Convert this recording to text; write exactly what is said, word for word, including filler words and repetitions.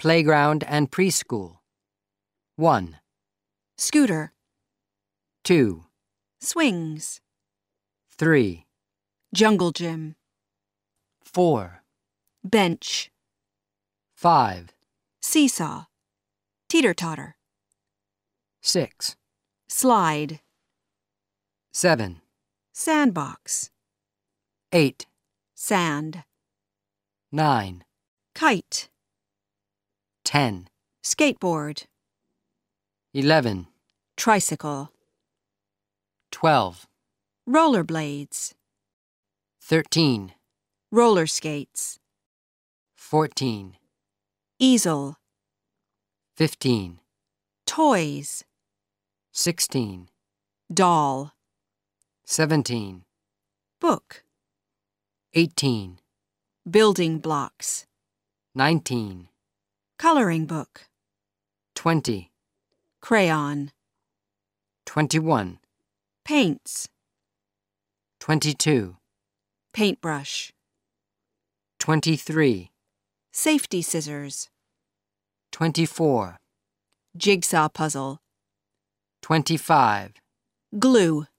playground and preschool. one, Scooter. two, Swings. three, Jungle gym. four, Bench. five, Seesaw. Teeter-totter. six, Slide. seven, Sandbox. eight, Sand. nine, Kite. ten, Skateboard. eleven, Tricycle. twelve, Rollerblades. thirteen, Roller skates. fourteen, Easel. fifteen, Toys. sixteen, Doll. seventeen, Book. eighteen, Building blocks. nineteen, Coloring book. twenty, Crayon. twenty-one, Paints. twenty-two, Paintbrush. twenty-three, Safety scissors. twenty-four, Jigsaw puzzle. twenty-five, Glue.